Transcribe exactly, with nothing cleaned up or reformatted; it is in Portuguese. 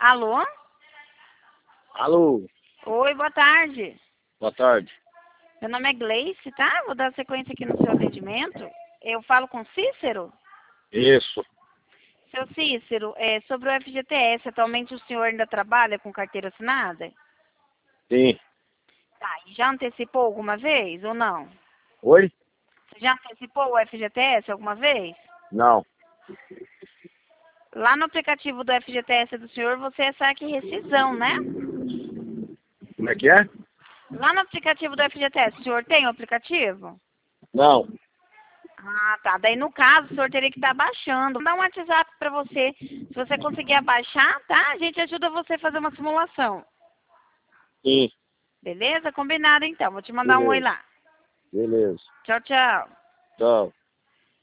Alô? Alô, Oi, boa tarde. boa tarde. Meu nome é Gleice, tá? Vou dar sequência aqui no seu atendimento. Eu falo com Cícero? Isso, Seu Cícero, é, sobre o F G T S, atualmente o senhor ainda trabalha com carteira assinada? sim. Tá, e já antecipou alguma vez ou não? Oi? Você já antecipou o F G T S alguma vez? Não. Lá no aplicativo do F G T S do senhor, você é saque e rescisão, né? Como é que é? Lá no aplicativo do F G T S, o senhor tem o aplicativo? Não. Ah, tá. Daí, no caso, o senhor teria que estar baixando. Vou dar um WhatsApp para você. Se você conseguir abaixar, tá? A gente ajuda você a fazer uma simulação. Sim. Beleza? Combinado, então. Vou te mandar um oi Beleza. lá. Beleza. Tchau, tchau. Tchau.